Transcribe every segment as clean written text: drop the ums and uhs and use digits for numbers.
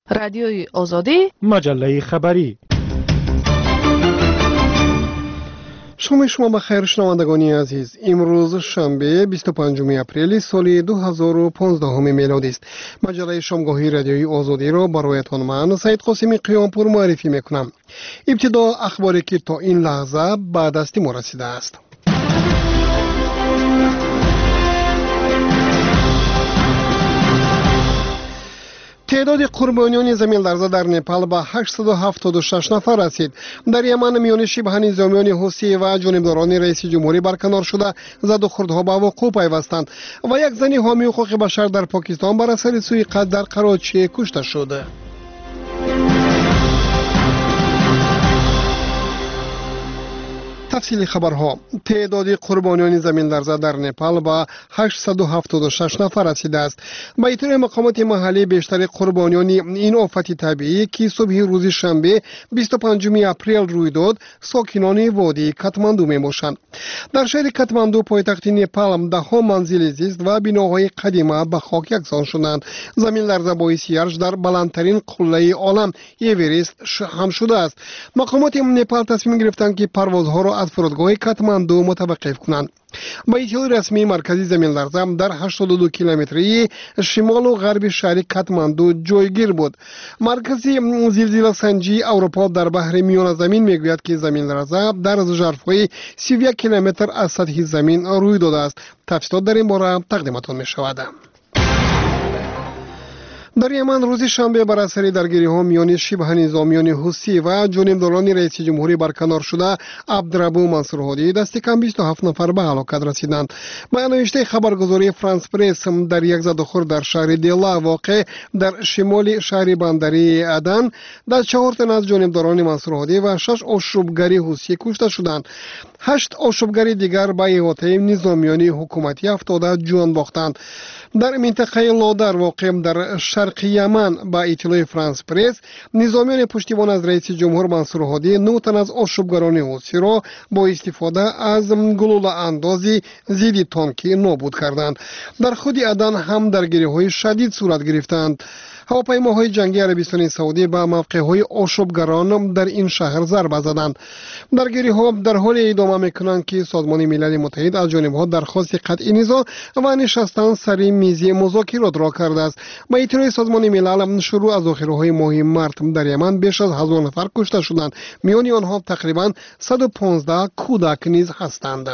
رادیوی آزادی، مجله خبری. شما بخیر شنوندگان عزیز. امروز شنبه 25 اپریل سال 2015 میلادی است. مجله شامگاهی رادیوی آزادی را برایتان من سید قاسمی قیامپور معرفی میکنم. ابتدا اخباری که تا این لحظه به دست ما رسیده است. تعداد قربانیان زمین لرزه در نپال به 876 نفر رسید. در یمن میان شبه نظامیان حوثی و جانبداران رئیس جمهوری برکنار شده زد و خوردها به وقوع پیوستند و یک زن حامی حقوق بشر در پاکستان بر اثر سوء در کراچی کشته شد. تفصیل خبرها. تعداد قربانیان زمین لرزه در نپال به 876 نفر رسیده است. به اطلاع مقامات محلی بیشتر قربانیان این آفت طبیعی که صبح روز شنبه 25 اپریل روی داد ساکنان وادی کاتماندو میباشند. در شهر کاتماندو پایتخت نپال دهها منزل زیست و بناهای قدیمی به خاک یکسان شدند. زمین لرزه باعث یرش در بلندترین قله عالم اورست هم شده است. مقامات نپال تصمیم گرفتند که پروازها را از فرودگاه کاتماندو متوقف کنند. با اطلاع رسمی مرکزی زمین لرزه در 82 کیلومتری شمال و غرب شهر کاتماندو جایگیر بود. مرکزی زلزله سنجی اروپا در بحر میان زمین میگوید که زمین لرزه در ظرف‌های 31 کیلومتر از سطح زمین روی داده است. تفصیلات در این باره تقدیمتان می‌شود. در یمن روز شنبه بر اثر درگیری‌ها میان شبه نظامیان حوثی و جانبداران رئیس جمهوری برکنار شده عبدالربو منصور هادی دست کم 27 نفر به هلاکت رسیدند. با نوشته خبرگزاری فرانس پرس در یک زدوخور در شهر دیلا واقع در شمال شهر بندری عدن در 4 تن از جانبداران منصور هادی و 6 آشوبگری حوثی کشته شدند. 8 آشوبگر دیگر به احاطه نظامیان حکومتی افتاده جان باختند. در منطقه لادر واقع در شرق یمن با اطلاع فرانس پرس نظامیان پشتیبان از رئیس جمهور منصور هادی 9 تن از آشوبگران حوثی را با استفاده از گلوله اندازی ضد تانکی نابود کردند. در خود عدن هم درگیری‌های شدید صورت گرفتند. هواپیماهای جنگی عربستان سعودی به موقع‌های آشوبگران در این شهر ضربه زدند. درگیری‌ها در حال ادامه می‌کنند که سازمان ملل متحد از جانب‌ها درخواست قطع نزاع و نشستن سر میز مذاکرات را کرده است. با اطلاع سازمان ملل شروع از آخرهای ماه مارس در یمن بیش از 1000 نفر کشته شدند. میان آنها تقریباً 115 کودک نیز هستند.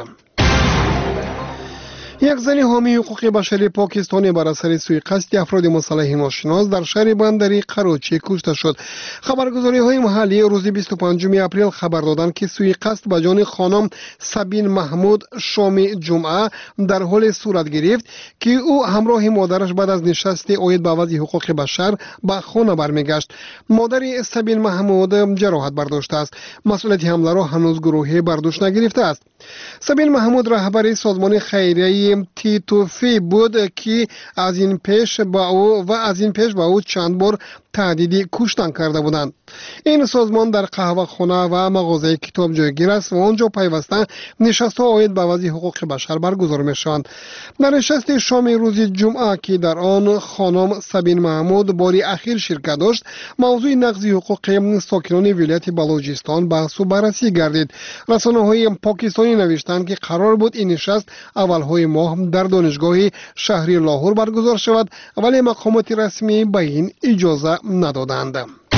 یک زن حامی حقوق بشری پاکستانی بر اثر سوءقصد افراد مسلح ناشناس در شهر بندری کراچی کشته شد. خبرگزاری‌های محلی روز 25 اپریل خبر دادند که سوءقصد به جان خانم سبین محمود شام جمعه در حال صورت گرفت که او همراه مادرش بعد از نشست عاید به وضع حقوق بشر به خانه برمیگشت. مادر سبین محمود جراحت برداشته است. مسئولیت حمله را هنوز گروهی بر دوش نگرفته است. سبین محمود رهبر سازمان خیریه تیتوفی بود که از این پیش با او چند بار تهدید کشتن کرده بودند. این سازمان در قهوه خانه و مغازه کتاب جایگیر است و آنجا پیوسته نشست‌ها عاید به وضع حقوق بشر برگزار می‌شوند. در نشست شام روز جمعه که در آن خانم سبین محمود باری اخیر شرکت داشت، موضوع نقض حقوق ساکنان ولایت بلوچستان بحث و بررسی گردید. رسانه‌های پاکستانی نوشتند که قرار بود این نشست اولهای ماه در دانشگاه شهری لاهور برگزار شود ولی مقامات رسمی به این اجازه ندادند.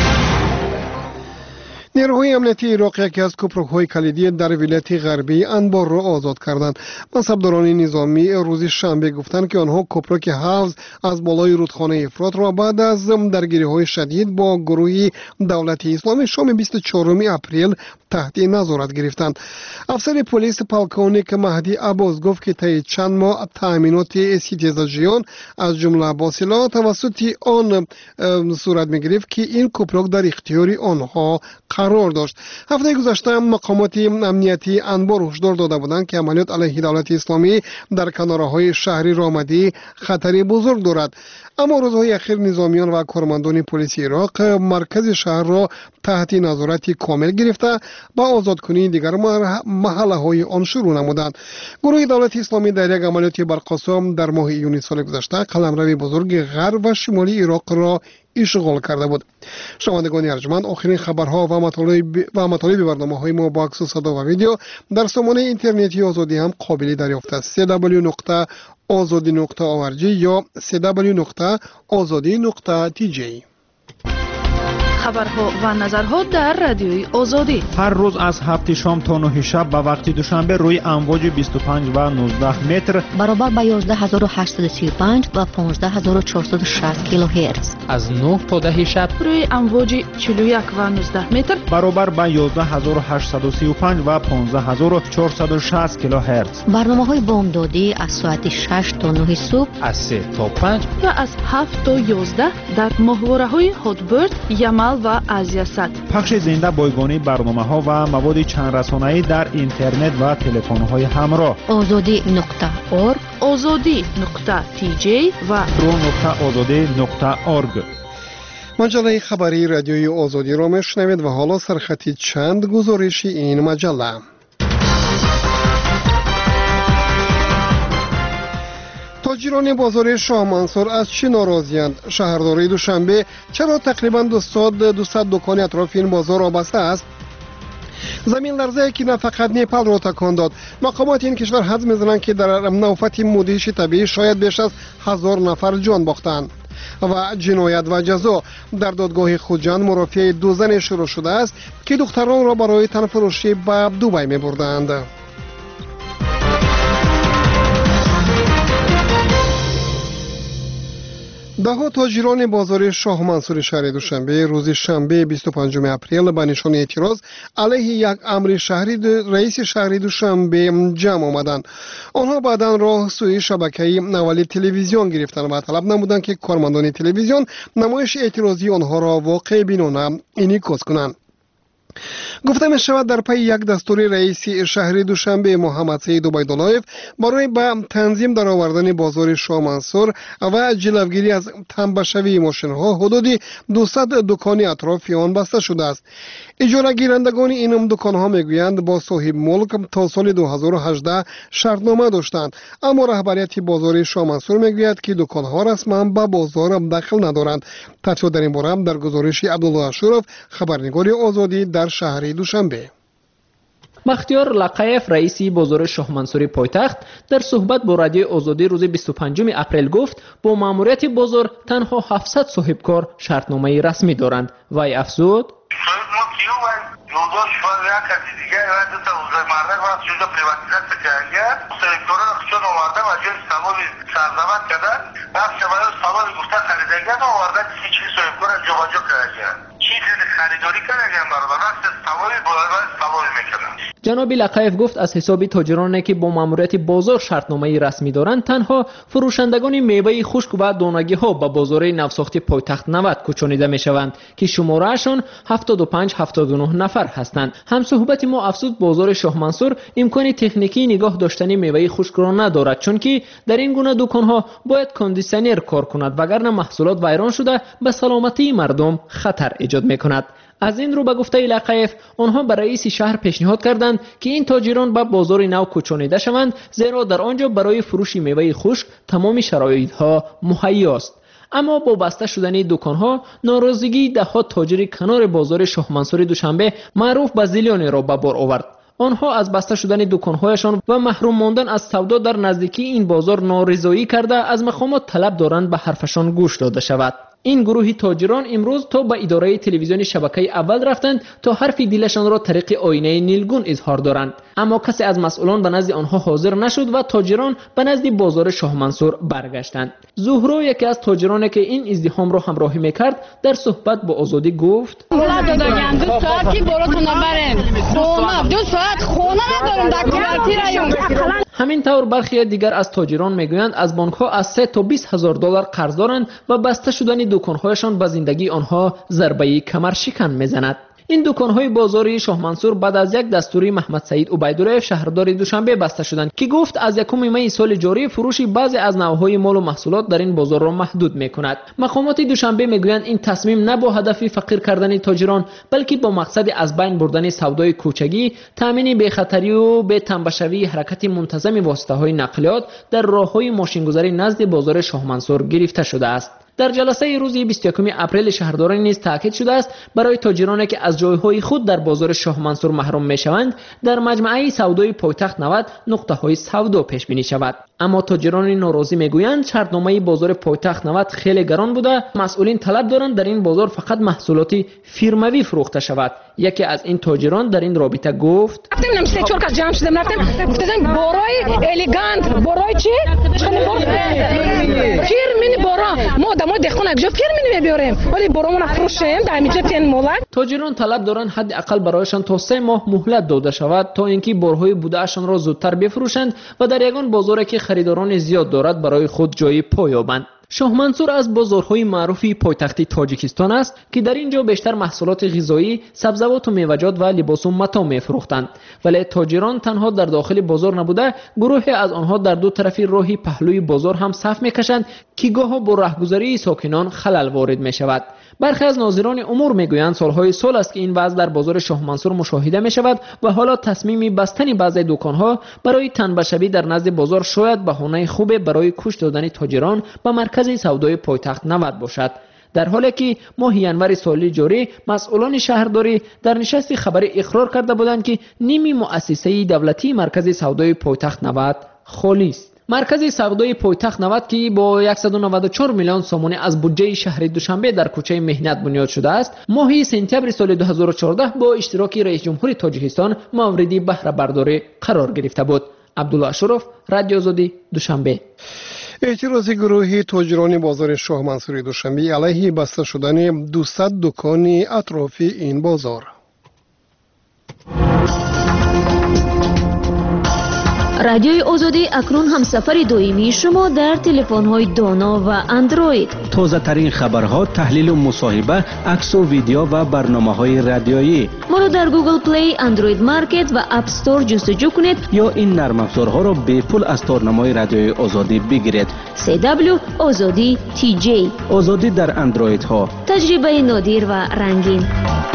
نیروهای امنیتی عراق یکی از کوپرک‌های کلیدی در ولایت غربی انبار را آزاد کردند. منصبداران نظامی روز شنبه گفتند که آنها کوپرک حفظ از بالای رودخانه افرات را بعد از درگیری‌های شدید با گروه دولت اسلامی شام 24 اپریل تحت نظارت گرفتند. افسر پلیس پالکونیک مهدی عباس گفت که طی چند ماه تأمینات سیتیزاجیان از جمله با سلاح توسط آن صورت می‌گرفت که این کوپرک در اختیار آنها قرار داشت. هفته گذشته مقامات امنیتی انبار هشدار داده بودند که عملیات علیه دولت اسلامی در کناره‌های شهر رامدی خطری بزرگ دارد. اما روزهای اخیر نظامیان و کارمندان پلیس عراق مرکز شهر را تحت نظارت کامل گرفته با آزادکنی دیگر محله‌های آن شروع نمودند. گروه دولت اسلامی در یک عملیاتی برقاسم در ماه ایون سال گذشته قلمرو بزرگ غرب و شمالی عراق را اشغال کرده بود. شنوندگان ارجمند، آخرین خبرها و مطالب برنامه‌های ما با عکس و صدا و ویدیو در سامانه اینترنتی آزادی هم قابل دریافت است. www.azadi.org یا www.azadi.tj. خبرها و نظرها در رادیوی آزادی هر روز از 7 شام تا 9 شب به وقت دوشنبه روی امواج 25 و 19 متر برابر با 11835 و 15460 کیلوهرتز، از 9 تا 10 شب روی امواج 41 و 19 متر برابر با 11835 و 15460 کیلوهرتز. برنامه‌های بامدادی از ساعت 6 تا 9 صبح، از 3 تا 5 و از 7 تا 11 در ماهواره‌های هاتبرد، یمل و آزیاسات. پخش زنده بایگانی برنامه‌ها و مواد چند رسانه‌ای در اینترنت و تلفن‌های همراه. azadi.org، azadi.tj و pro.azadi.org. مجله خبری رادیوی آزادی را میشنوید و حالا سرخطی چند گزارش این مجله. تاجران بازار شاه منصور از چی ناراضی‌اند؟ شهرداری دوشنبه چرا تقریباً 200 دکان اطراف این بازار را بسته است؟ زمین لرزه که نه فقط نیپال را تکان داد. مقامات این کشور حدس می‌زنند که در نوفت مودیش طبیعی شاید بیش از 1000 نفر جان باختند. و جنایت و جزا در دادگاه خوجند مرافعه 2 زن شروع شده است که دختران را برای تنفروشی به دبی می‌بردند. دهها تاجران بازار شاه منصور شهر دوشنبه روز شنبه 25 اپریل به نشان اعتراض علیه یک امر شهری رئیس شهر دوشنبه جمع آمدند. آنها بعداً راه سوی شبکه نولی تلویزیون گرفتند و طلب نمودند که کارمندان تلویزیون نمایش اعتراضی آنها را واقع بینانه انعکاس کنند. گفته می شود در پی یک دستور رئیس شهر دوشنبه محمد سعید عبیداللهیف برای به تنظیم در آوردن بازار شاه منصور و جلوگیری از تنبشوی ماشین‌ها حدود 200 دکان اطراف آن بسته شده است. اجاره گیرندگان این دکان‌ها میگویند با صاحب ملک تا سال 2018 شرطنامه داشتند، اما رهبریت بازار شاه منصور میگوید که دکان‌ها رسما به بازار دخل ندارند. تفصیل در این باره در گزارش عبدالله اشرف، خبرنگار آزادی در شهر دوشنبه. بختیار لقایف رئیس بازار شاه منصور پایتخت در صحبت با رادیو آزادی روز 25 اپریل گفت با ماموریت بازار تنها 700 صاحبکار شرطنامه رسمی دارند. وی افزود جناب لقایف گفت از حساب تاجرانی که با ماموریت بازار شرطنامه رسمی دارند تنها فروشندگان میوه خشک و دانگی ها به بازار نوساخت پایتخت 90 کوچانیده می شوند که شماره اشان 75-79 نفر هستند. هم صحبت ما افزود بازار شاه منصور امکان تکنیکی نگاه داشتن میوه خشک را ندارد، چون که در این گونه دکان ها باید کاندیشنر کار کند وگرنه محصولات ویران شده به سلامتی مردم خطر ایجاد می کند. از این رو به گفته لقایف آنها به رئیس شهر پیشنهاد کردند که این تاجران به بازار نو کوچانیده شوند، زیرا در آنجا برای فروش میوه خشک تمام شرایط‌ها مهیا است. اما با بسته شدن دکان‌ها ناراضگی ده‌ها تاجر کنار بازار شاه منصور دوشنبه معروف به زیلیانی را به بار آورد. آنها از بسته شدن دکان‌هایشان و محروم ماندن از سودا در نزدیکی این بازار نارضایی کرده از مقامات طلب دارند به حرفشان گوش داده شود. این گروه تاجران امروز تا به اداره تلویزیون شبکه اول رفتند تا حرف دلشان را طریق آینه نیلگون اظهار دارند، اما کسی از مسئولان به نزد آنها حاضر نشد و تاجران به نزد بازار شاه منصور برگشتند. زهرا یکی از تاجرانی که این ازدحام را همراهی میکرد در صحبت با آزادی گفت: 2 ساعت که براتون بریم خونه 2 ساعت خونه ندارم در کوارتیر. همین طور برخی دیگر از تاجران میگویند از بانک ها از 3 تا 20 هزار دلار قرض دارند و بسته شدن دکان‌هایشان به زندگی آنها ضربه کمر شکن میزند. این دکان‌های بازاری شاه منصور بعد از یک دستوری محمد سعید عبیدالله شهردار دوشنبه بسته شدند که گفت از 1 می سال جاری فروش بعضی از نوع‌های مال و محصولات در این بازار را محدود می‌کند. مقامات دوشنبه می‌گویند این تصمیم نه با هدف فقیر کردن تاجران بلکه با مقصد از بین بردن سودای کوچگی، تامین بی‌خطری و به تنبشوی حرکت منتظم واسطه‌های نقلیات در راه‌های ماشین‌گذاری نزد بازار شاه منصور گرفته شده است. در جلسه روز 21 اپریل شهرداران نیز تاکید شده است برای تاجرانی که از جایهای خود در بازار شاه منصور محروم میشوند در مجمع سودای پایتخت 90 نقطه‌های سودا پیش بینی شود. اما تاجران ناراضی میگویند شرطنامه بازار پایتخت 90 خیلی گران بوده. مسئولین طلب دارند در این بازار فقط محصولات فیرموی فروخته شود. یکی از این تاجران در این رابطه گفت: رفتیم نمیشه چورکا جمع شدیم رفتیم گفتن بارای الیگانت بارای چی؟ فیرمینی بارا ما دمو دخون اگه فیرمینی میبریم ولی بارامون فروشیم در اینجا تن مولک. تاجران طلب دارند حداقل برایشان تا 3 ماه مهلت داده شود تا اینکه بارهای بوده‌شان را زودتر بفروشند و در یگان بازاری که خریداران زیاد دارد برای خود جای پا یابند. شاه منصور از بازارهای معروف پایتخت تاجیکستان است که در اینجا بیشتر محصولات غذایی، سبزیجات و میوه‌جات و لباس و متاع می‌فروختند. ولی تاجران تنها در داخل بازار نبوده، گروهی از آنها در دو طرف راه پهلوی بازار هم صف می‌کشند که گاه با راهگذاری ساکنان خلل وارد می‌شود. برخی از ناظران امور میگویند سالهای سال است که این وضع در بازار شاه منصور مشاهده می‌شود و حالا تصمیم بستن بعضی دکان‌ها برای تنبشوی در نزد بازار شاید بهانه خوب برای کش دادن تاجران به مرکز سودای پایتخت 90 باشد. در حالی که ماه ینور سال جاری مسئولان شهرداری در نشست خبری اقرار کرده بودند که نیمی مؤسسه دولتی مرکز سودای پایتخت 90 خالی است. مرکز سودای پایتخت 90 که با 194 میلیون سومانی از بودجه شهر دوشنبه در کوچه مهنت بنیاد شده است، ماه سپتامبر سال 2014 با اشتراک رئیس جمهور تاجیکستان مورد بهره برداری قرار گرفته بود. عبدالله اشرف، رادیو آزادی، دوشنبه. اعتراض گروهی تاجران بازار شاه منصور دوشنبه علیه بسته شدن 200 دکان اطراف این بازار. رادیوی آزادی اکنون هم سفر دائمی شما در تلفن‌های دانا و اندروید. تازه ترین خبرها، تحلیل و مصاحبه، عکس و ویدیو و برنامه‌های رادیویی. ما را در گوگل پلی، اندروید مارکت و اپ استور جستجو کنید یا این نرم افزارها را به پول از تارنمای رادیوی آزادی بگیرید. CW آزادی TJ. آزادی در اندروید ها. تجربه نادر و رنگین.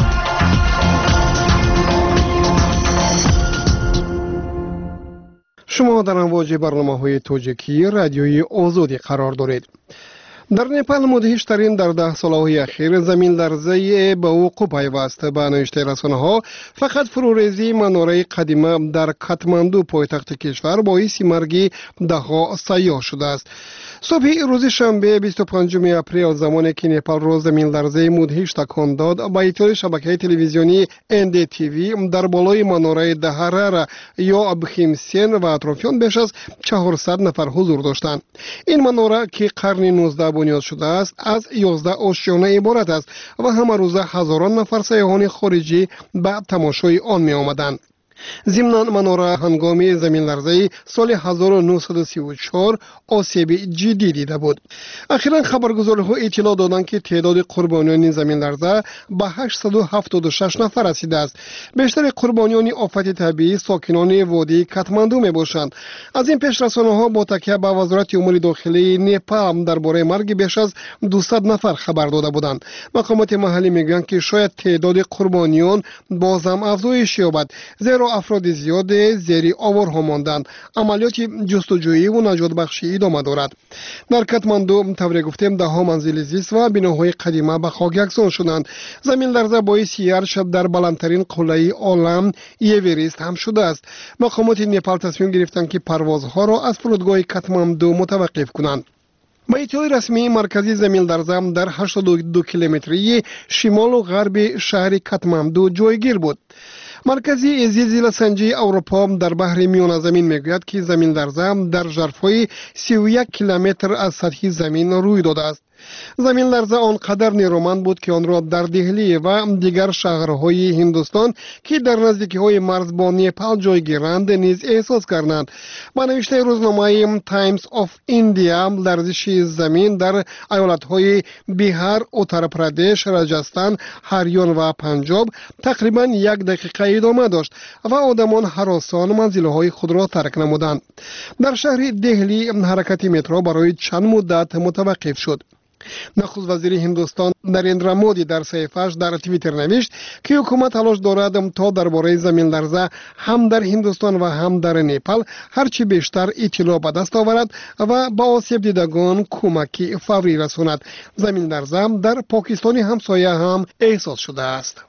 شما در امواج برنامه‌های تاجیکی رادیوی آزادی قرار دارید. در نپال مدهشترین در 10 سالهای اخیر زمین لرزه به وقوع پیوسته به نوشته رسانه‌ها فقط فروریزی مناره قدیمه در کاتماندو پایتخت کشور باعث مرگ ده‌ها سیاح شده است. صبح روز شنبه 25 اپریل زمانی که نپال روز زمین لرزه مدهش تکان داد، با اطلاع شبکه تلویزیونی NDTV در بالای مناره دهرر یا ابخیمسین و اطرافیان بیش از 400 نفر حضور داشتند. این مناره که قرن 19 بنیاد شده است از 11 آشیانه عبارت است و همه روزه هزاران نفر سیاحان خارجی به تماشای آن می آمدند. ضمن مناره هنگام زمین لرزه سال 1934 آسیب جدی دیده بود. اخیراً خبرگزاری‌ها اطلاع دادند که تعداد قربانیان زمین لرزه به 876 نفر رسیده است. بیشتر قربانیان آفت طبیعی ساکنان وادی کاتماندو میباشند. از این پیش رسانه‌ها با تکیه به وزارت امور داخلی نپال درباره مرگ بیش از 200 نفر خبر داده بودند. مقامات محلی میگویند که شاید تعداد قربانیان بازم افزایش یابد، زیرا افراد زیاد زیر آوارها ماندند. عملیات جستجویی و نجات بخشی ادامه دارد. در کاتماندو طوری گفتیم ده ها منزل زیست و بناهای قدیمی به خاک یکسان شدند. زمین لرزه باعث یرش در بلندترین قله عالم ایوریست هم شده است. مقامات نپال تصمیم گرفتند که پروازها را از فرودگاه کاتماندو متوقف کنند. با اطلاع رسمی مرکزی زمین لرزه در 82 کیلومتری شمال و غرب شهر کاتماندو جایگیر بود. مرکزی زلزله سنجی اروپا در بحر میان زمین میگوید که زمین لرزه در ژرفای 31 کیلومتر از سطح زمین روی داده است. زمین لرزه آنقدر نیرومند بود که آن را در دهلی و دیگر شهرهای هندوستان که در نزدیکی‌های مرز با نیپال جای گیرند نیز احساس کردند. با نوشته روزنامه تایمز آف ایندیا، لرزش زمین در ایالت‌های بیهار، اتر پردیش، راجستان، هریان و پنجاب تقریباً 1 دقیقه ادامه داشت و آدمان هراسان منزل‌های خود را ترک نمودند. در شهر دهلی حرکت مترو برای چند مدت متوقف شد. نخست وزیر هندوستان نریندرا مودی در صحیفه‌اش در توییتر نوشت که حکومت تلاش دارد تا درباره زمین لرزه هم در هندوستان و هم در نیپال هرچی بیشتر اطلاع به دست آورد و با آسیب دیدگان کمکی فوری رساند. زمین لرزه در پاکستان همسایه هم احساس شده است.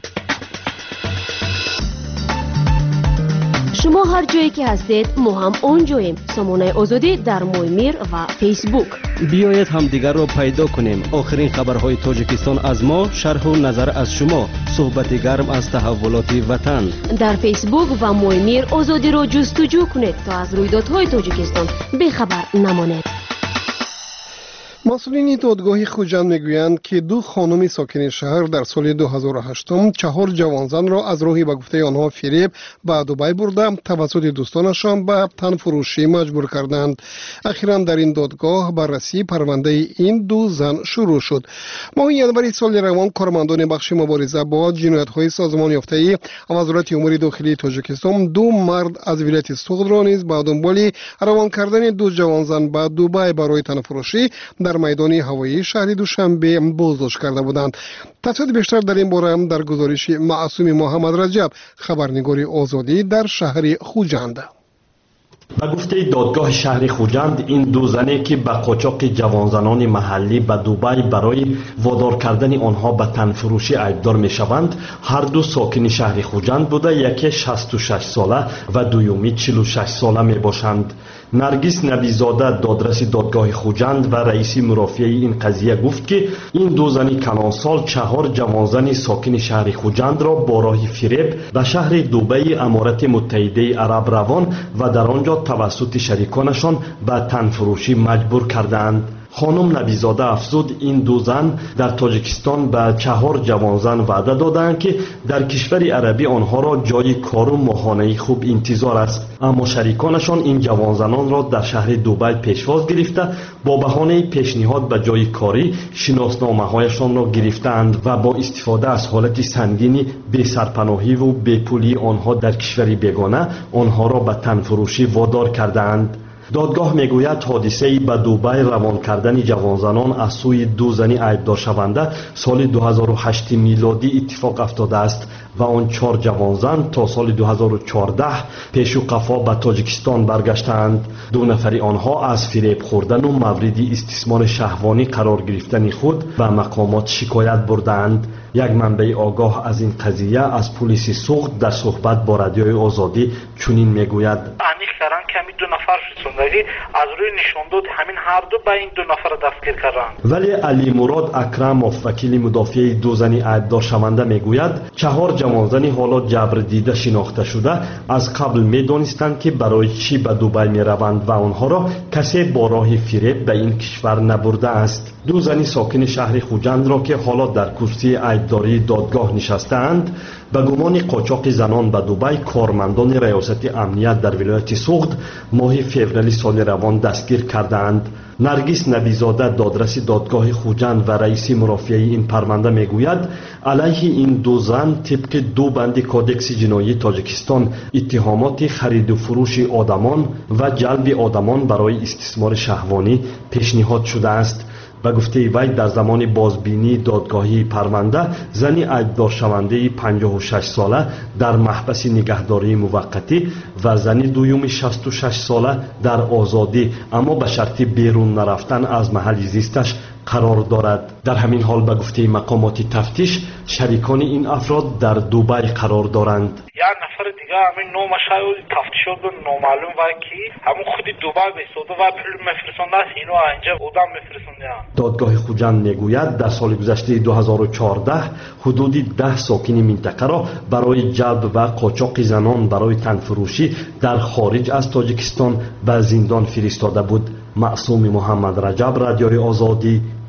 شما هر جایی که هستید ما هم اونجاییم. سامانه آزادی در مویمیر و فیسبوک. بیایید همدیگر را پیدا کنیم. آخرین خبرهای تاجیکستان از ما، شرح و نظر از شما، صحبت گرم از تحولات وطن. در فیسبوک و مویمیر آزادی را جستجو کنید تا از رویدادهای تاجیکستان بیخبر نمانید. مسئولین دادگاه خوجند میگویند که 2 خانم ساکن شهر در سال 2008 4 جوانزن را از راهی به گفته آنها فریب به دبی برده توسط دوستانشان به تن فروشی مجبور کردند. اخیراً در این دادگاه بررسی پرونده این 2 زن شروع شد. ماه ینوری سال روان کارمندان بخش مبارزه با جنایت‌های سازمان یافته‌ای وزارت امور داخلی تاجیکستان 2 مرد از ولایت سوغد را نیز به دنبال روان کردن 2 جوانزن به دبی برای تن فروشی در میدان هوایی شهر دوشنبه بازداشت کرده بودند. تفصیل بیشتر در این باره در گزارش معصوم محمد رجب، خبرنگار آزادی در شهر خوجند. به گفته دادگاه شهر خوجند، این 2 زنی که به قاچاق جوانزنان محلی به دبی برای وادار کردن آنها به تنفروشی ایبدار می شوند، هر 2 ساکن شهر خوجند بوده، یکی 66 ساله و دومی 46 ساله می باشند. نرگس نبیزاده، دادرس دادگاه خوجند و رئیس مرافعه این قضیه گفت که این 2 زن کلانسال 4 جوانزن ساکن شهر خوجند را با راه فریب به شهر دبی امارات متحده عرب روان و در آنجا توسط شریکانشان به تنفروشی مجبور کردند. خانم نبیزاده افزود این 2 زن در تاجیکستان به 4 جوانزن وعده دادند که در کشور عربی آنها را جای کار و ماهانه خوب انتظار است، اما شریکانشان این جوانزنان را در شهر دبی پیشواز گرفته با بهانه پیشنهاد به جای کاری شناسنامه‌هایشان را گرفتند و با استفاده از حالت سنگین بی سرپناهی و بی پولی آنها در کشور بیگانه آنها را به تنفروشی وادار کردند. دادگاه میگوید حادثه به دبی روان کردن جوانزنان از سوی 2 زن ایبدار شونده سال 2008 میلادی اتفاق افتاده است و آن 4 جوانزن تا سال 2014 پیش و قفا به تاجیکستان برگشتند. 2 نفر آنها از فریب خوردن و مورد استثمار شهوانی قرار گرفتن خود به مقامات شکایت بردند. یک منبع آگاه از این قضیه از پلیس سوغد در صحبت با رادیوی آزادی چنین میگوید: انیق کردن که همین 2 نفر رسوندگی از روی نشان داد همین هر 2 به این 2 نفر دستگیر کردند. ولی علی مراد اکرموف، وکیل مدافع 2 زن ایبدار شونده میگوید 4 جوانزن حالا جبر دیده شناخته شده از قبل میدانستند که برای چی به دبی میروند و آنها را کسی با راه فریب به این کشور نبرده است. 2 زن ساکن شهر خوجند را که حالا در کرسی ایبداری دادگاه نشستند به گمان قاچاق زنان به دبی کارمندان ریاست امنیت در ولایت سوغد ماه فوریه سال روان دستگیر کردند. نرگس نبیزاده، دادرس دادگاه خوجند و رئیس مرافعه این پرونده میگوید علیه این 2 زن طبق 2 بند کودکس جنایی تاجیکستان اتهامات خرید و فروش آدمان و جلب آدمان برای استثمار شهوانی پیشنهاد شده است. به گفته وی در زمان بازبینی دادگاهی پرونده زنی ایبدار شونده 56 ساله در محبس نگهداری موقتی و زنی دوم 66 ساله در آزادی اما به شرط بیرون نرفتن از محل زیستش قرار دارد. در همین حال به گفته مقامات تفتیش شریکان این افراد در دبی قرار دارند. یک نفر دیگه همین نام شاید تفتیش شد نامعلوم و کی همون خود دبی بسوده و پول مفرستنده است، اینو اینجا بودن مفرستنده. دادگاه خوجند میگوید در سال گذشته 2014 حدود 10 ساکن منطقه را برای جلب و قاچاق زنان برای تنفروشی در خارج از تاجیکستان به زندان فرستاده بود. معصوم محمد رجب، رادیوی آزادی،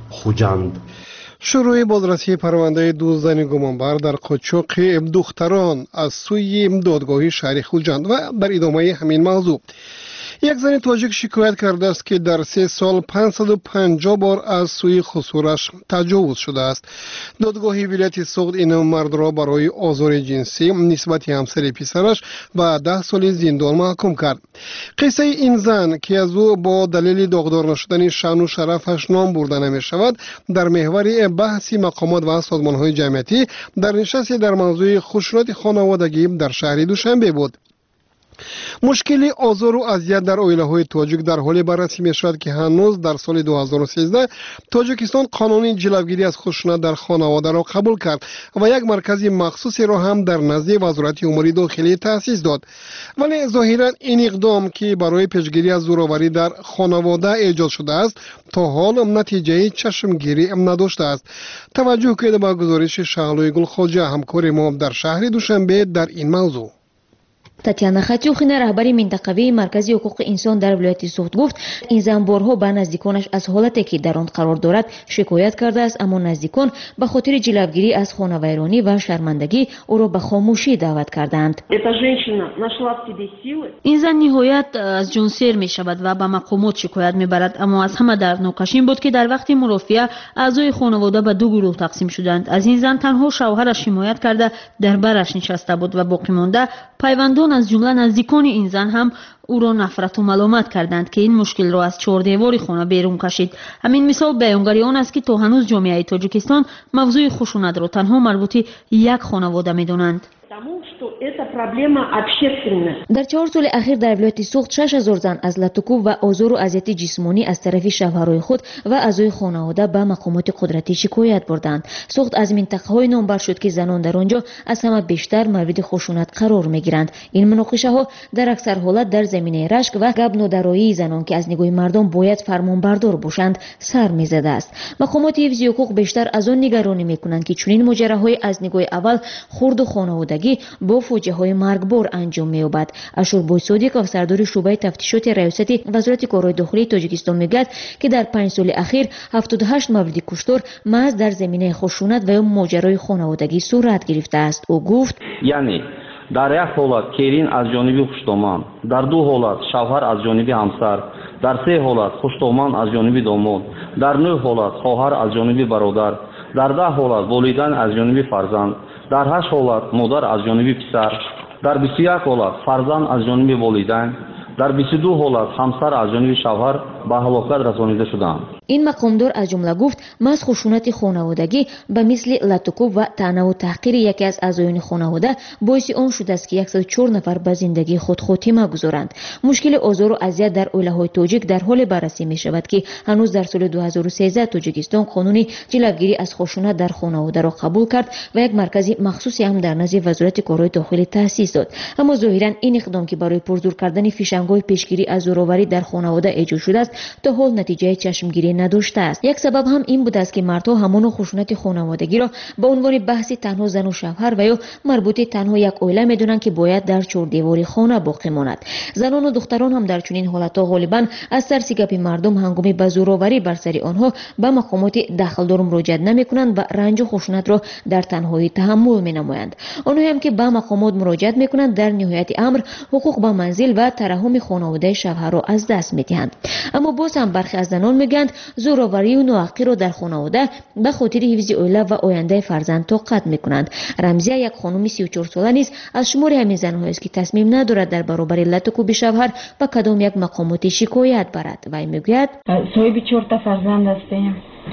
خوجند. شروع بازرسی پرونده 2 زن گمانبر در قاچاق دختران از سوی دادگاه شهر خوجند و در ادامه همین موضوع یک زن تاجیک شکایت کرده است که در 3 سال 550 بار از سوی خسورش تجاوز شده است. دادگاه ولایت سوخت این مرد را برای آزار جنسی نسبت همسر پسرش و 10 سال زندان محکوم کرد. قصه این زن که از او با دلیل داغدار نشدن شأن و شرفش نام برده نمی شود در محور بحث مقامات و سازمان‌های جمعیتی در نشست در موضوع خشونت خانوادگی در شهر دوشنبه بود. مشکل آزار و اذیت در عائله‌های تاجیک در حال بررسی می‌شود که هنوز در سال 2013 تاجیکستان قانون جلوگیری از خشونت در خانواده را قبول کرد و یک مرکز مخصوصی را هم در نزد وزارت امور داخلی تأسیس داد. ولی ظاهراً این اقدام که برای پیشگیری از زورآوری در خانواده ایجاد شده است تا حال نتیجه چشمگیری نداشته است. توجه کنید به گزارش شعلوی گلخواجه همکار ما در شهر دوشنبه در این موضوع. татьяна хатюхина раҳбари минтақавии маркази ҳуқуқи инсон дар вилояти суғд гуфт ин зан борҳо ба наздиконаш аз ҳолате ки дар он қарор дорад шикоят кардааст, аммо наздикон ба хотири ҷилавгирӣ аз хонавайронӣ ва шармандагӣ ӯро ба хомӯшӣ даъват кардаанд. ин зан ниҳоят аз ҷон сер мешавад ва ба мақомот шикоят мебарад, аммо аз ҳама дарднокаш ин буд ки дар вақти мурофиа аъзои хонавода ба 2 гурӯҳ тақсим шуданд. аз ин зан танҳо шавҳараш ҳимоят карда дар бараш нишаста буд ва боқимонда пайвандон аз ҷумла наздикони ин зан ҳам ӯро нафрату маломат карданд ки ин мушкилро аз чордевори хона берун кашид. ҳамин мисол баёнгари он аст ки то ҳанӯз ҷомеаи тоҷикистон мавзӯи хушунатро танҳо марбути як хонавода медонанд. дар 4 соли ахир дар вилояти суғд 6000 зан аз латукуб ва озору азияти ҷисмонӣ аз тарафи шавҳарҳои худ ва аъзои хонавода ба мақомоти қудратӣ шикоят бурданд. суғд аз минтақаҳои номбар шуд ки занон дар он ҷо аз ҳама бештар мавриди хушунат қарор мегиранд. ин муноқишаҳо дар аксар ҳолат дар заминаи рашк ва габнодароии занон ки аз нигоҳи мардом бояд фармонбардор бошанд сар мезадааст. мақомоти ҳифзи ҳуқуқ бештар аз он нигаронӣ мекунанд ки чунин моҷараҳои аз нигоҳи аввал хурду хонаводагӣ бо фоҷиаҳои маргбор анҷом меёбад. Ашурбой Содиқов, сардори шӯъбаи тафтишоти раёсати вазорати корҳои дохилии Тоҷикистон мегӯяд ки дар 5 соли ахир 78 мавриди куштор маҳз дар заминаи хушунат ва ё моҷарои хонаводагӣ сурат гирифтааст. ӯ гуфт: яъне дар як ҳолат керин аз ҷониби хуштоман, дар 2 ҳолат шавҳар аз ҷониби ҳамсар, дар 3 ҳолат хуштоман аз ҷониби домод, дар 9 ҳолат хоҳар аз ҷониби бародар, дар 10 ҳолат волидан аз ҷониби фарзанд, дар 8 ҳолат модар аз ҷониби писар, дар 21 ҳолат фарзанд аз ҷониби волидан, дар 22 ҳолат ҳамсар аз ҷониби шавҳар ба ҳалокат расонида шуданд. ин мақомдор аз ҷумла гуфт маҳз хушунати хонаводагӣ ба мисли латукуб ва таънаву таҳқири яке аз аъзоёни хонавода боиси он шудааст ки 104 нафар ба зиндагии худ хотима гузоранд. мушкили озору азият дар оилаҳои тоҷик дар ҳоле баррасӣ мешавад ки ҳанӯз дар соли 2013 Тоҷикистон қонуни ҷилавгирӣ аз хушунат дар хонаводаро қабул кард ва як маркази махсусе ҳам дар назди вазорати корҳои дохилӣ таъсис дод. аммо зоҳиран ин иқдом ки барои пурзур кардани фишангҳои пешгирӣ аз зӯроварӣ дар хонавода эҷод шудааст то ҳол натиҷаи чашмгирӣ надоштааст. як сабаб ҳам ин будааст ки мардҳо ҳамоно хушунати хонаводагиро ба унвони баҳси танҳо зану шавҳар ва ё марбути танҳо як оила медонанд ки бояд дар чордевори хона боқӣ монад. занону духтарон ҳам дар чунин ҳолатҳо ғолибан аз тарси гапи мардум ҳангоми ба зӯроварӣ бар сари онҳо ба мақомоти дахлдор муроҷиат намекунанд ва ранҷу хушунатро дар танҳоӣ таҳаммул менамоянд. онҳоям ки ба мақомот муроҷиат мекунанд дар ниҳояти амр ҳуқуқ ба манзил ва тараҳуми хонаводаи шавҳарро аз даст медиҳанд. аммо боз ҳам бархе аз занон мегӯянд зӯроварию ноҳаққиро дар хонавода ба хотири ҳифзи оила ва ояндаи фарзанд тоқат мекунанд. рамзия, як хонуми 34 сола низ аз шумори ҳамин занҳоест ки тасмим надорад дар баробари латукуби шавҳар ба кадом як мақомоти шикоят барад. вай мегӯяд: соҳиби 4 фарзанд ҳастем.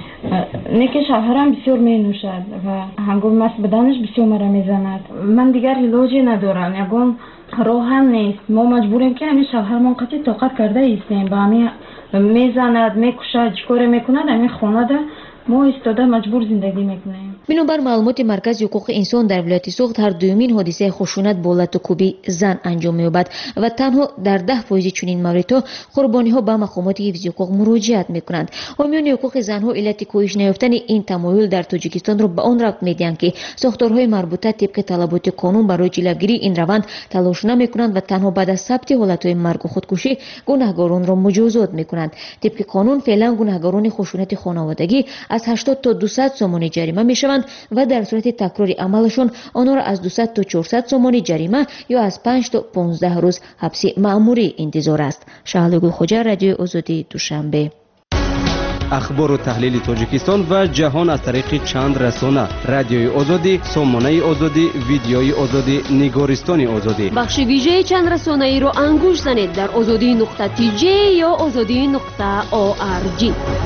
неки шавҳарам бисёр менӯшад ва ҳангоми маст буданаш бисёр мара мезанад. ман дигар илоҷе надорам, ягон роҳ ҳам нест. мо маҷбурем ки ҳамин шавҳармон қати тоқат карда истем. ба ҳамин мезанад, мекушад, чӣ коре мекунад, ҳамин хонада мо истода маҷбур зиндагӣ мекунем. بنابر معلومات مرکز حقوق انسان در ولایت سوخت هر دومین حادثه خشونت با لطوکوبی زن انجام می‌یابد و تنها در 10% چنین موردها قربانی‌ها به مقامات حفظ حقوق مراجعت می‌کنند. حامیان حقوق زن‌ها علت کاهش نیافتن این تمایل در تاجیکستان را به آن ربط می‌دهند که ساختارهای مربوطه طبق طلبات قانون برای جلوگیری این روند تلاش نمی‌کنند و تنها بعد از ثبت حالت‌های مرگ و خودکشی گناهکاران را مجازات می‌کنند. طبق قانون فعلا گناهکاران خشونت خانوادگی از 80 تا 200 سومانی جریمه می‌شوند و در صورت تکرار عملشون آنها را از 200 تا 400 سومانی جریمه یا از 5 تا 15 روز حبس مأموری انتظار است. شهلا خوجا، رادیو آزادی، دوشنبه. اخبار و تحلیل تاجیکستان و جهان از طریق چند رسانه: رادیوی آزادی، سامانه آزادی، ویدیوی آزادی، نگارستان آزادی. بخش ویژه چند رسانه ای رو انگوش زنید در azadi.tj یا azadi.org.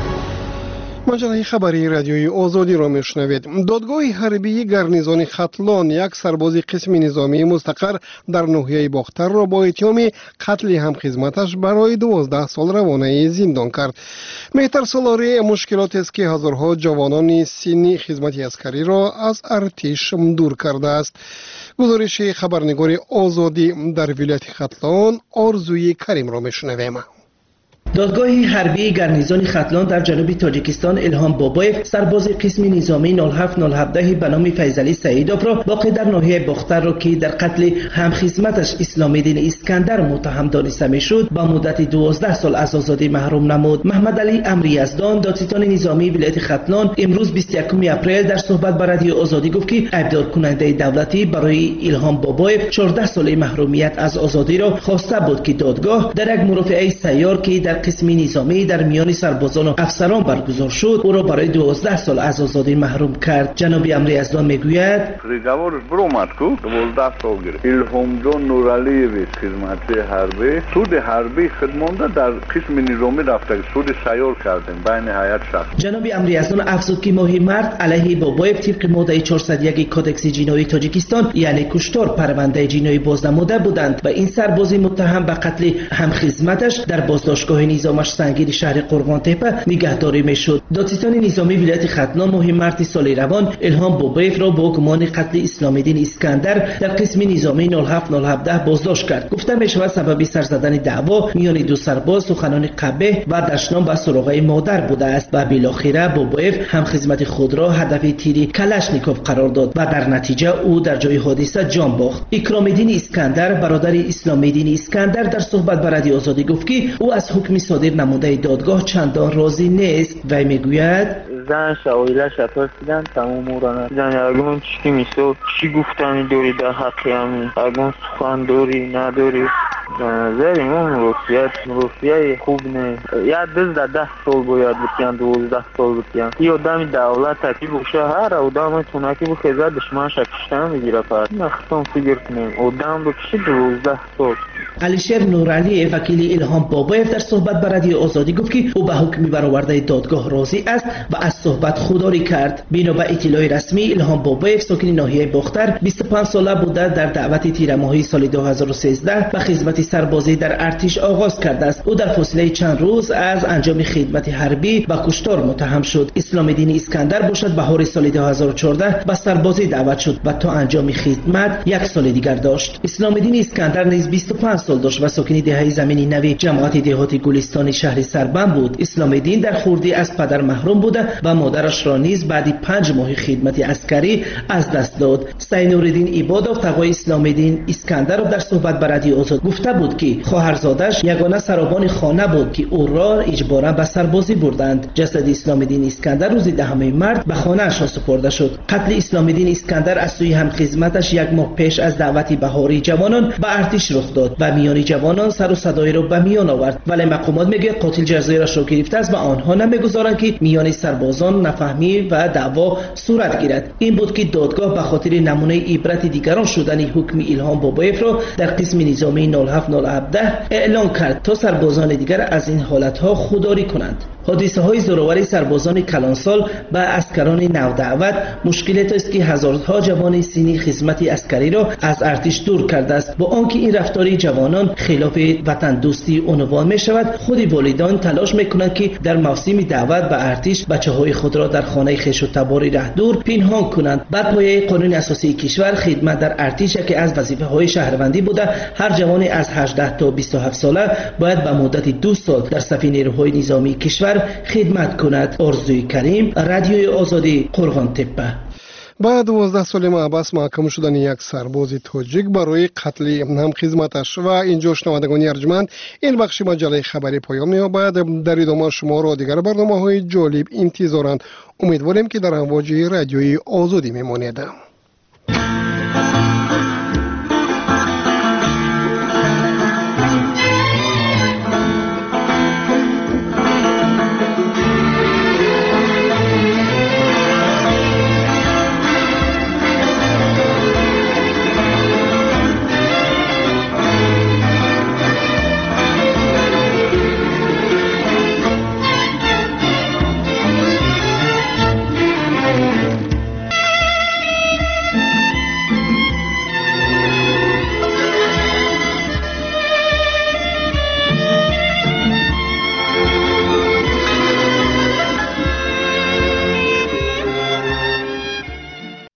مجله خبری رادیوی آزادی را میشنوید. دادگاه حربی گارنیزون ختلان یک سرباز قسم نظامی مستقر در ناحیه باختر را با اتهام قتل همخدمتش برای 12 سال روانه زندان کرد. مهتر سالاری مشکلات است که هزارها جوانان سنی خدمت عسکری را از ارتش دور کرده است. گزارش خبرنگار آزادی در ولایت ختلان آرزوی کریم را میشنویم. دادگاه حربی گارنیزون ختلان در جنوب تاجیکستان الهام بابایف سرباز قسم نظامی 07017 به نام فیضعلی سعیدوف را واقع در ناحیه باختر را که در قتل همخدمتش اسلام‌الدین اسکندر متهم دانسته میشد با مدت 12 سال از آزادی محروم نمود. محمد علی امری یزدان دادستان نظامی ولایت ختلان امروز 21 اپریل در صحبت با رادیو آزادی گفت که ابدار کننده دولتی برای الهام بابایف 14 سال محرومیت از آزادی را خواسته بود که دادگاه در یک مرافعه سیار که در قسم نظامی در میان سربازان و افسران برگزار شد او را برای 12 سال از آزادی محروم کرد. جناب امری یزدان میگوید ریگاورش برآمد که 12 سال گرفت. الهام جان نورالیوی خدمت حربی سود حربی خدمت در قسم نظامی رفته سود سیار کردیم بین هیئت شخص. جناب امری یزدان افزود که ماهی مرد علیه بابایف طبق ماده 401 کدکس جنایی تاجیکستان یعنی کشتار پرونده جنایی بازنموده بودند و این سرباز متهم به قتل همخدمتش در بازداشتگاه نظامش سنگین شهر قرغان تپه نگهداری میشد. دادستان نظامی ولایت ختلان ماه مارس سال روان الهام بابایف را با گمان قتل اسلام‌الدین اسکندر در قسم نظامی 07017 بازداشت کرد. گفته میشود سبب سر زدن دعوا میان دو سرباز سخنان قبیح و دشنام به سراغ مادر بوده است و بالاخره بابایف هم خدمت خود را هدف تیری کلاشنیکوف قرار داد و در نتیجه او در جای حادثه جان باخت. اکرام‌الدین اسکندر برادر اسلام‌الدین اسکندر در صحبت با رادیو آزادی گفت که او از حکم صادر نموده دادگاه چندان راضی نیست و میگوید زنش اویلش پرسیدن تمام مورانه زن اگون چی میشد چی گفتنی داری در حقی همین اگون سخن داری نداری نظر اون روسیه خوب نه یا 10 سال باید بکیان 12 سال بکیان یه آدمی دولت تکی بوشه هر آدم تونکی بخیزه دشمن شکشتن میگیره پس نختم فکر کنیم آدم بکشی 12 سال. علیشیر نورعلی وکیل الهام بابایف در صحبت با رادیو آزادی گفت که او به حکم برآورده دادگاه راضی است و از صحبت خودداری کرد. بنا به اطلاع رسمی الهام بابایف ساکن ناحیه باختر 25 ساله بوده در دعوت تیر ماهی سال 2013 به خدمت سربازی در ارتش آغاز کرده است. او در فاصله چند روز از انجام خدمت حربی و کشتار متهم شد. اسلام‌الدین اسکندر باشد بهار سال 2014 به سربازی دعوت شد و تا انجام خدمت یک سال دیگر داشت. اسلام‌الدین اسکندر نیز 25 سال داشت و ساکن دهه زمینی نوی جماعت دهاتی گلستان شهر سربند بود. اسلام‌الدین در خردی از پدر محروم بوده و مادرش را نیز بعد 5 ماه خدمت عسکری از دست داد. سینورالدین عبادov تقوی اسلام‌الدین اسکندر را در صحبت با رادیو آزاد گفته بود که خواهرزادش یگانه سرابان خانه بود که او را اجباراً به سربازی بردند. جسد اسلام‌الدین اسکندر روز 10 مارس به خانه‌اش سپرده شد. قتل اسلام‌الدین اسکندر از سوی همخدمتش یک ماه پیش از دعوت بهاری جوانان به ارتش رخ داد و میان جوانان سر و صدای را به میان آورد، ولی مقامات میگه قاتل جزایرش را گرفته است و آنها نمیگذارند که میان سربازان نفهمی و دعوا صورت گیرد. این بود که دادگاه به خاطر نمونه عبرت دیگران شدن حکم الهام بابایف را در قسم نظامی 07017 اعلان کرد تا سربازان دیگر از این حالتها خودداری کنند. حادثه های زورآور سربازان کلانسال به اسکران نودعوت مشکلات است که هزارها جوان سنی خدمت عسکری را از ارتش دور کرده است. با آنکه این رفتار جوانان خلاف وطن دوستی عنوان می شود، خود والدان تلاش میکنند که در موسم دعوت به ارتش بچه‌ها های خود را در خانه خویش و تبار رهدور پنهان کنند. بر پایه قانون اساسی کشور خدمت در ارتش که از وظیفه‌های شهروندی بوده، هر جوانی از 18 تا 27 ساله باید به مدت 2 سال در صف نیروهای نظامی کشور خدمت کند. آرزوی کریم، رادیوی آزادی، قرغان تپه. بعد 12 سال محبس محکوم شدن یک سرباز تاجیک برای قتل هم خدمتش. و اینجا شنوندگان ارجمند، این بخش مجله خبری پایان می‌یابد. در ادامه شما را دیگر برنامه‌های جالب انتظارند. امیدواریم که در امواج رادیوی آزادی میمانید.